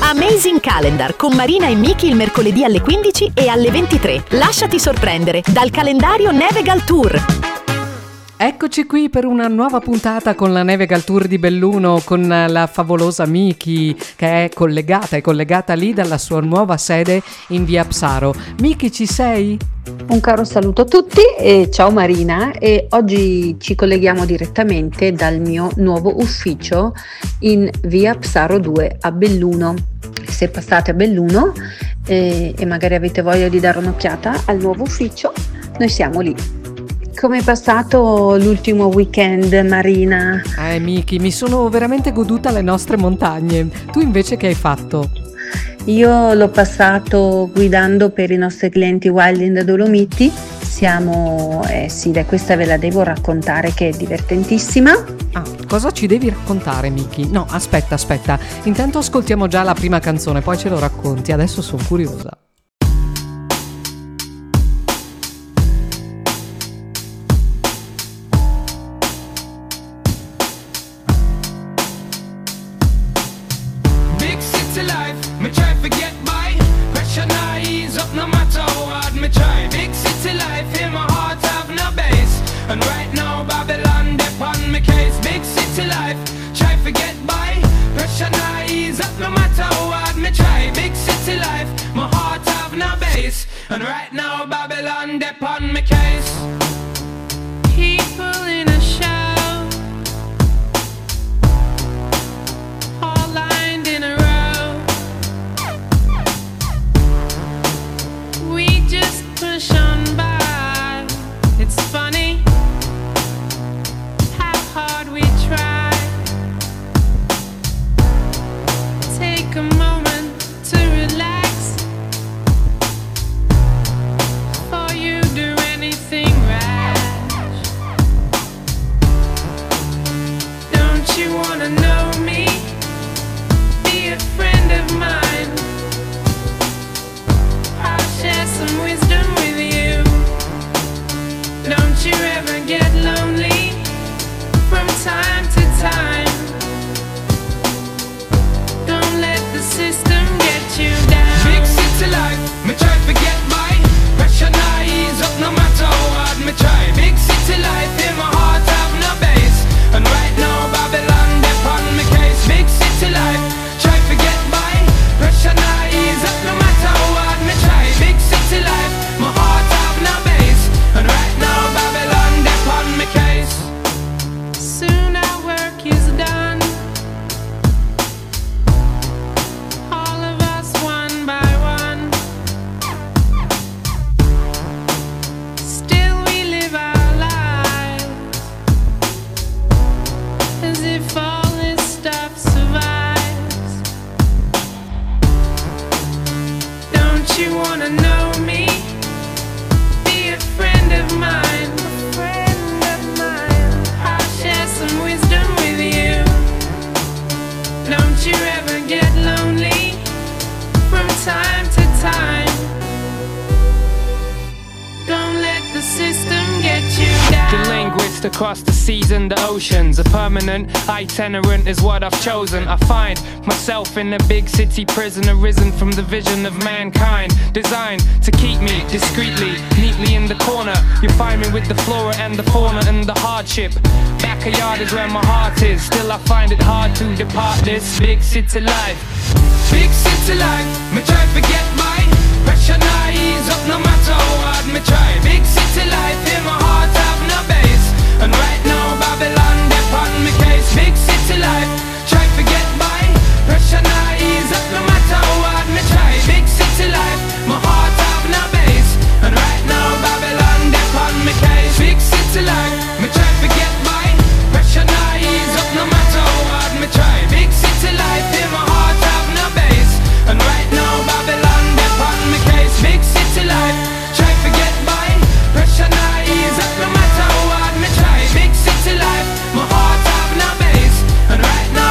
Amazing Calendar con Marina e Miki il mercoledì alle 15 e alle 23. Lasciati sorprendere dal calendario Nevegal Tour. Eccoci qui per una nuova puntata con la Nevegal Tour di Belluno, con la favolosa Miki che è collegata lì dalla sua nuova sede in via Psaro. Miki, ci sei? Un caro saluto a tutti e ciao Marina, e oggi ci colleghiamo direttamente dal mio nuovo ufficio in via Psaro 2 a Belluno. Se passate a Belluno e magari avete voglia di dare un'occhiata al nuovo ufficio, noi siamo lì. Come è passato l'ultimo weekend, Marina? Miki, mi sono veramente goduta le nostre montagne. Tu invece che hai fatto? Io l'ho passato guidando per i nostri clienti Wild in the Dolomiti. Questa ve la devo raccontare, che è divertentissima. Cosa ci devi raccontare, Miki? No, aspetta. Intanto ascoltiamo già la prima canzone, poi ce lo racconti. Adesso sono curiosa. And right now Babylon dep on me case. Big city life, try forget by. Pressure now ease up no matter how hard me try. Big city life, my heart have no base. And right now Babylon dep on me case. People in a show, all lined in a row. We just push on by. It's funny hard we try. Take a moment to relax before you do anything rash. Don't you wanna know me? Be a friend of mine. I'll share some wisdom with you. Don't you ever get lonely from time to time. Don't let the system get you down. Big city life, me try forget by. Pressure now ease up no matter how hard me try. Big city life, in my heart have no base. And right now Babylon dep on me case. Big city life, try forget by. Pressure now ease up no matter how hard me try. Big city life, my heart have no base. And right now Babylon dep on me case. Soon our work is done, all of us one by one. Still we live our lives as if all this stuff survives. Don't you wanna know me? Be a friend of mine. Some wisdom with you. Don't you ever get lonely from time to time. Don't let the system get you down. The linguist across the seas and the oceans. A permanent itinerant is what I've chosen. I find myself in a big city prison, arisen from the vision of mankind, designed to keep me discreetly, neatly in the corner. You find me with the flora and the fauna and the hardship. Backyard is where my heart is. Still I find it hard to depart this big city life. Big city life, me try forget my. Pressure now ease up no matter how hard me try. Big city life, in my heart have no base. And right now Babylon dep on me case. Big city life, try forget by. Pressure now ease up no matter how hard me try. Big city life, my heart have no base. And right now Babylon dep on me case. Big city life, me try forget by. Pressure now ease up no matter how hard me try. Big city life, in my heart have no base. And right now Babylon dep on me case. Big city life, try forget by. Pressure now ease up no matter how hard me try. Big city life, my heart have no base. And right now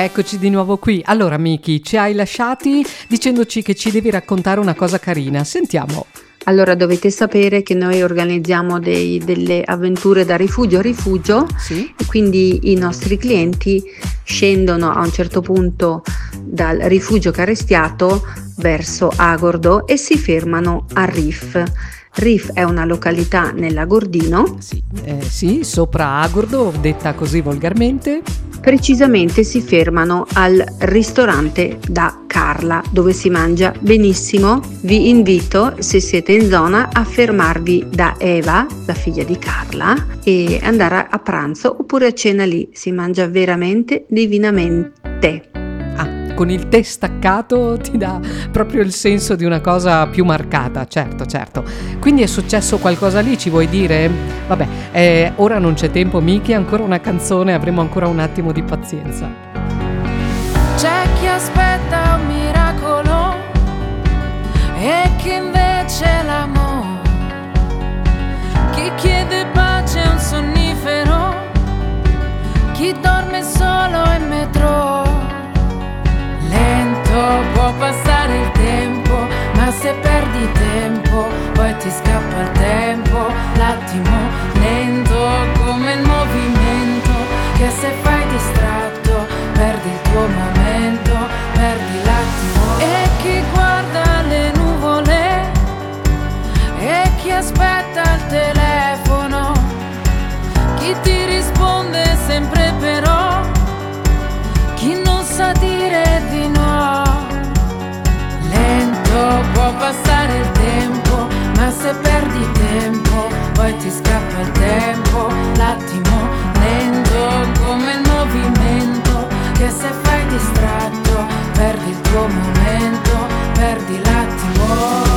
Eccoci di nuovo qui. Allora Miki, ci hai lasciati dicendoci che ci devi raccontare una cosa carina. Sentiamo. Allora, dovete sapere che noi organizziamo delle avventure da rifugio a rifugio, Sì? e quindi i nostri clienti scendono a un certo punto dal rifugio Carestiato verso Agordo e si fermano a Rif. Rif è una località nell'Agordino. Sì, sopra Agordo, detta così volgarmente. Precisamente si fermano al ristorante da Carla, dove si mangia benissimo. Vi invito, se siete in zona, a fermarvi da Eva, la figlia di Carla, e andare a pranzo oppure a cena lì. Si mangia veramente divinamente. Con il tè staccato ti dà proprio il senso di una cosa più marcata, certo. Quindi è successo qualcosa lì, ci vuoi dire? Vabbè, ora non c'è tempo, Miki, ancora una canzone, avremo ancora un attimo di pazienza. C'è chi aspetta un miracolo e chi invece l'amore, chi chiede pace a un sonnifero, chi dorme solo in metro. Lento può passare il tempo, ma se perdi tempo poi ti scappa il tempo. L'attimo lento come il movimento, che se fai distratto perdi il tuo momento, perdi l'attimo. E chi guarda le nuvole e chi aspetta il telefono, chi ti risponde sempre però, chi non sa dire di no. Lento può passare il tempo, ma se perdi tempo poi ti scappa il tempo. L'attimo lento come il movimento, che se fai distratto perdi il tuo momento, perdi l'attimo.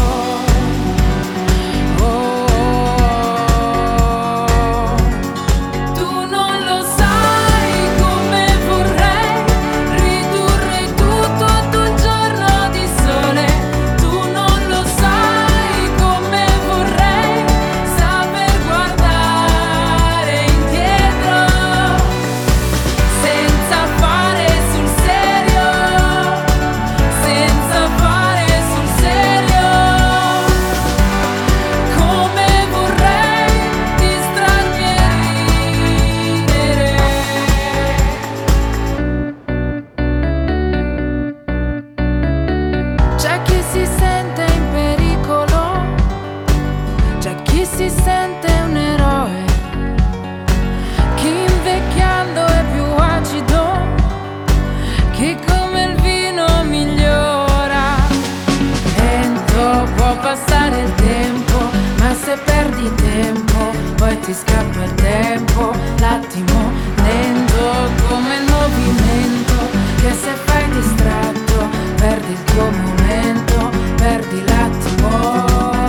Ti scappa il tempo, l'attimo lento come il movimento, che se fai distratto perdi il tuo momento, perdi l'attimo.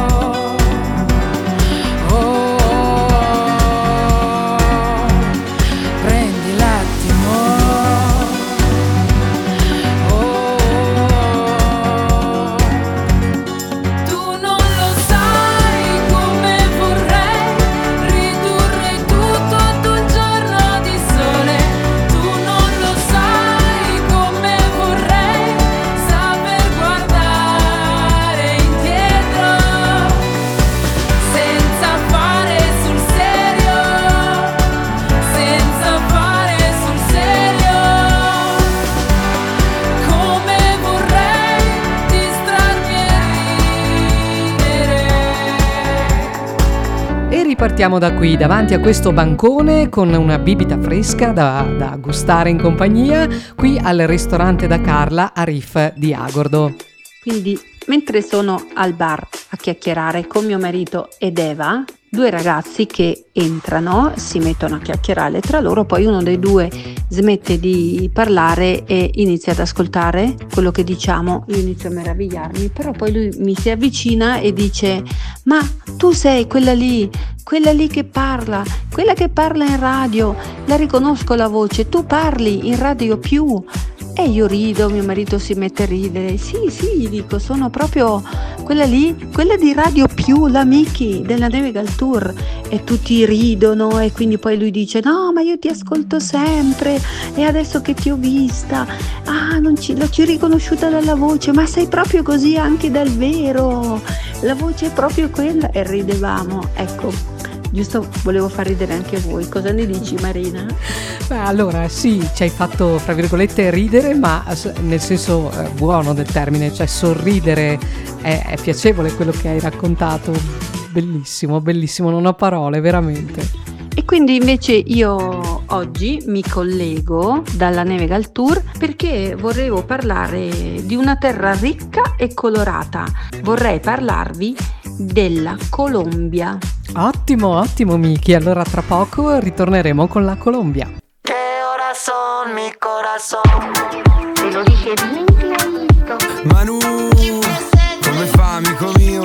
Prendi l'attimo. Tu non lo sai come vorrei ridurre tutto ad un giorno di sole. Tu non lo sai come vorrei saper guardare indietro senza fare sul serio, senza fare sul serio. Come vorrei distrarmi e ridere. E ripartiamo da qui, davanti a questo bancone con una bibita fresca da gustare in compagnia, qui al ristorante da Carla a Rif di Agordo. Quindi, mentre sono al bar a chiacchierare con mio marito ed Eva, due ragazzi che entrano, si mettono a chiacchierare tra loro, poi uno dei due smette di parlare e inizia ad ascoltare quello che diciamo. Io inizio a meravigliarmi, però poi lui mi si avvicina e dice: ma tu sei quella lì che parla, quella che parla in radio, la riconosco la voce, tu parli in Radio Più. E io rido, mio marito si mette a ridere. Sì, gli dico, sono proprio quella di Radio Più, la Miki della Navigal Tour, e tutti ridono e quindi poi lui dice no ma io ti ascolto sempre e adesso che ti ho vista, l'ho riconosciuta dalla voce, ma sei proprio così anche dal vero, la voce è proprio quella, e ridevamo, ecco. Giusto, volevo far ridere anche voi. Cosa ne dici, Marina? Beh, allora sì, ci hai fatto fra virgolette ridere, ma nel senso buono del termine, cioè sorridere, è piacevole quello che hai raccontato, bellissimo, bellissimo, non ho parole, veramente. E quindi invece io oggi mi collego dalla Navigal Tour perché volevo parlare di una terra ricca e colorata. Vorrei parlarvi della Colombia. Ottimo, ottimo Miki, allora tra poco ritorneremo con la Colombia. Che ora son mi corazón? Te lo dije bien clarito. Manu, come fa amico mio?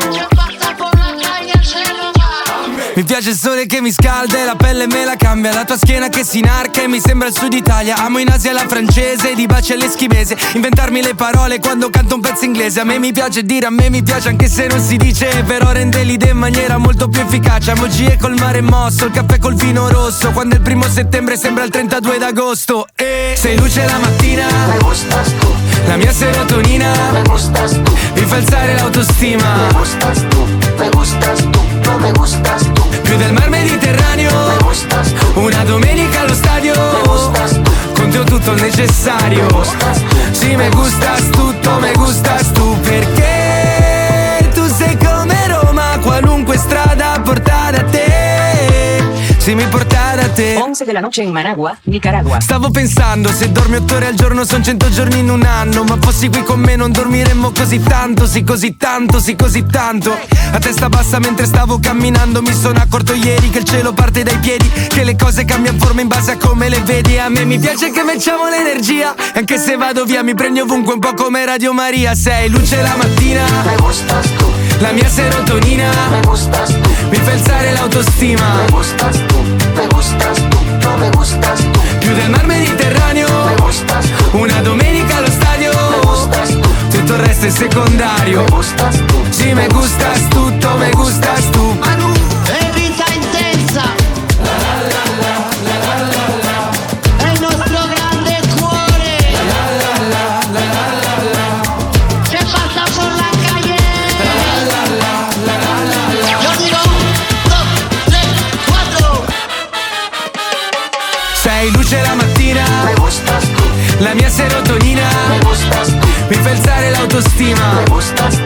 Mi piace il sole che mi scalda e la pelle me la cambia, la tua schiena che si inarca e mi sembra il sud Italia. Amo in Asia la francese, di baci all'eschimese, inventarmi le parole quando canto un pezzo inglese. A me mi piace dire, a me mi piace anche se non si dice, però rende l'idea in maniera molto più efficace. Emoji col mare mosso, il caffè col vino rosso, quando il 1 settembre sembra il 32 d'agosto. E sei luce la mattina, Me gustas tú, la mia serotonina, me gustas tú, mi fa alzare l'autostima. me gustas tú, me gustas tú, no me gustas tú, Più del mar Mediterraneo, me gustas tú, una domenica allo stadio, me gustas tú, con te ho tutto il necessario. me gustas tú, Sì, me gustas tutto, me gustas tu, perché tu sei come Roma, qualunque strada porta da te. Sì, mi porta da te. 11 de la noche en Managua, Nicaragua. Stavo pensando, se dormi 8 ore al giorno son 100 giorni in un anno, ma fossi qui con me non dormiremmo così tanto, sì così tanto, sì così tanto. A testa bassa mentre stavo camminando mi sono accorto ieri che il cielo parte dai piedi, che le cose cambiano forma in base a come le vedi. A me mi piace che mettiamo l'energia, anche se vado via mi prendi ovunque, un po' come Radio Maria. Sei luce la mattina, me gustas tú, la mia serotonina, me gustas tú, mi fa alzare l'autostima. me gustas tú, me gustas tú, no me gustas tú, Più del mar Mediterraneo, me gustas tú, una domenica allo stadio, me gustas tú, tutto il resto è secondario. me gustas tú, Sì, me gustas tutto, me gustas tu. È vita intensa, è il nostro grande cuore, che passa por la calle. Yo digo 1, 2, 3, 4. Sei luce la mattina, me gustas tú, la mia serotonina, me gustas tú, mi fa alzare l'autostima. me gustas